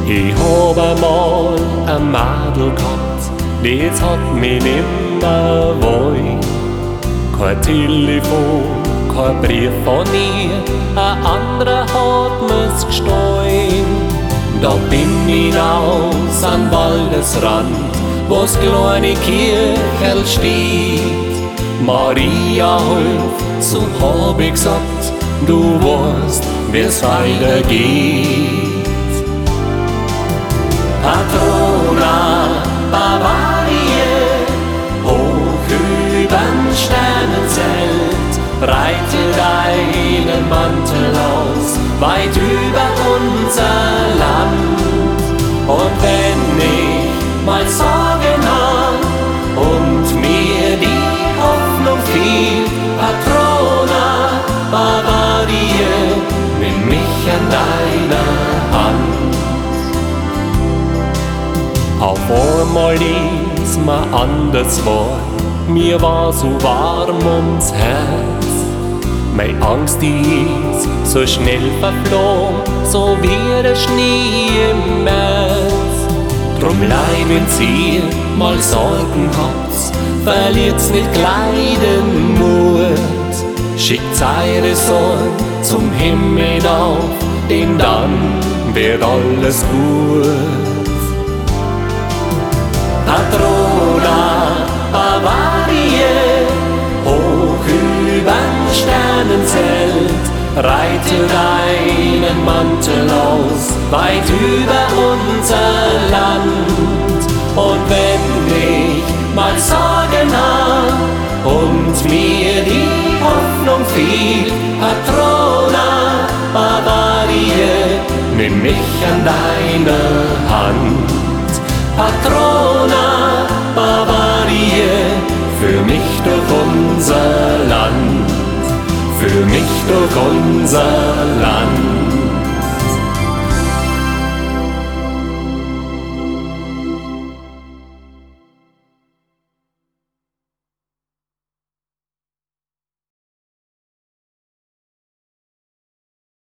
Ich hab einmal ein Mädel gehabt, das hat mich nimmer wollen. Kein Telefon, kein Brief von ihr, ein anderer hat mir's gestohlen. Da bin ich hinaus an Waldesrand, wo's kleine Kirchel steht. Maria hilf, so hab ich gesagt, du weißt, wie's weitergeht. Patrona Bavaria, hoch übern Sternenzelt, breite deinen Mantel aus, weit über unser Land. Und wenn ich mal Sorgen hab und mir die Hoffnung fehlt, Patrona Bavaria, nimm mich an deiner Hand. Auf einmal ist mir anders war, mir war so warm ums Herz. Meine Angst ist so schnell verflogen, so wie der Schnee im März. Drum leid, wenn's ihr mal Sorgen habt, verliert's nicht gleich den Mut. Schickt eure Sorgen zum Himmel auf, denn dann wird alles gut. Patrona Bavaria, hoch übern Sternenzelt, breite deinen Mantel aus, weit über unser Land. Und wenn ich mal Sorgen hab und mir die Hoffnung fehlt, Patrona Bavaria, nimm mich an deine Hand. Patrona Bavaria, für mich durch unser Land, für mich durch unser Land.